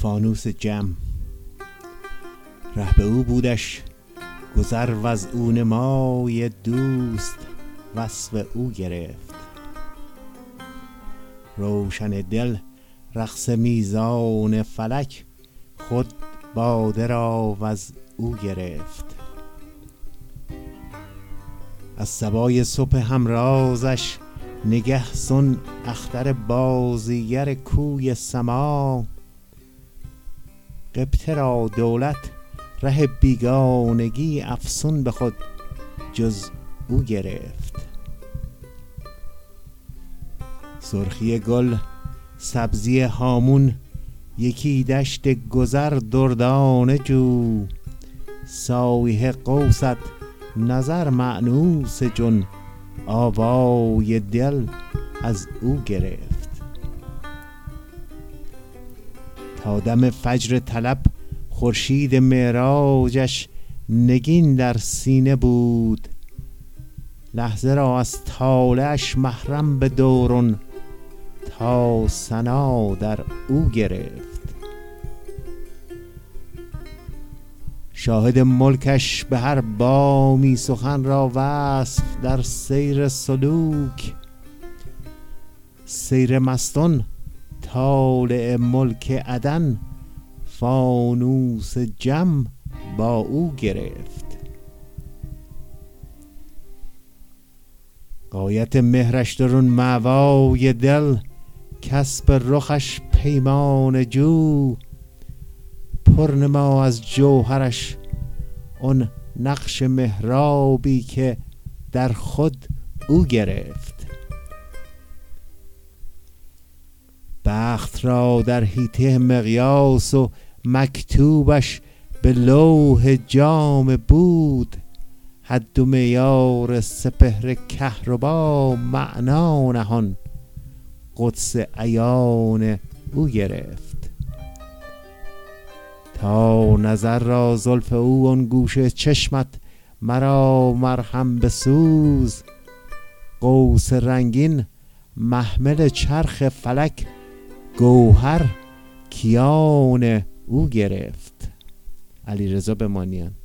فانوس جم. ره به او بودش گذر و از او نمای دوست وصف او گرفت. روشن دل رقص میزان فلک خود باده را و از او گرفت. از صبای صبح همرازش نگه سن اختر بازیگر کوی سما. قبطه را دولت ره بیگانگی افسون به خود جز او گرفت. سرخی گل سبزی هامون یکی دشت گذر دردانه جو. سایه قوست نظر مأنوس جن آوای دل از او گرفت. تا دم فجر طلب خورشید معراجش نگین در سینه بود. لحظه را از طالعش محرم به دوران تا ثنا در او گرفت. شاهد ملکش به هر بامی سخن را وصف در سیر سلوک. سیر مستان طالع ملک عدن فانوس جم با او گرفت. غایت مهرش درون مأوای دل کسب رخش پیمان جو. پرنما از جوهرش اون نقش محرابی که در خود او گرفت. بخت را در حیطه مقیاس و مکتوبش به لوح جام بود. حد و معیار سپهر کهربا معنا نهان قدس عیان او گرفت. تا نظر را زلف او آن گوشه چشمت مرا مرهم بسوز. قوس رنگین محمل چرخ فلک گوهر کیان او گرفت. علیرضا بمانیان.